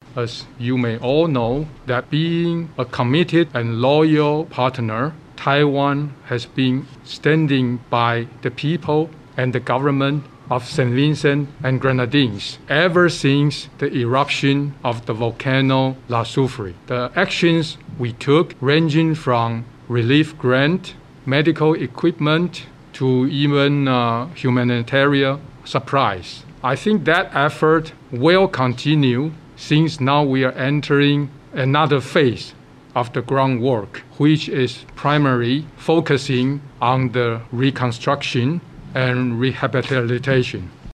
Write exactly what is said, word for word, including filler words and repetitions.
As you may all know, that being a committed and loyal partner, Taiwan has been standing by the people and the government of Saint Vincent and Grenadines ever since the eruption of the volcano La Soufrière. The actions we took, ranging from relief grant, medical equipment, to even uh, humanitarian supplies. I think that effort will continue since now we are entering another phase of the groundwork, which is primarily focusing on the reconstruction and rehabilitation.